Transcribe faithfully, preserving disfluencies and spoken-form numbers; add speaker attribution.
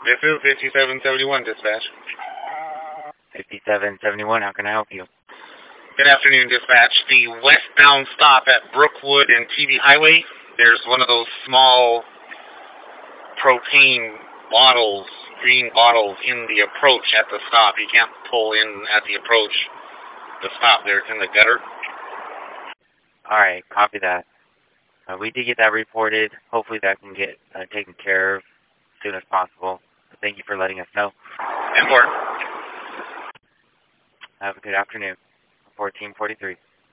Speaker 1: This is fifty-seven seventy-one, dispatch.
Speaker 2: fifty-seven seventy-one, how can I help you?
Speaker 1: Good afternoon, dispatch. The westbound stop at Brookwood and T V Highway, there's one of those small propane bottles, green bottles, in the approach at the stop. You can't pull in at the approach. The stop there, it's in the gutter.
Speaker 2: Alright, copy that. Uh, we did get that reported. Hopefully that can get uh, taken care of as soon as possible. So thank you for letting us know.
Speaker 1: Important.
Speaker 2: Have a good afternoon. fourteen forty-three.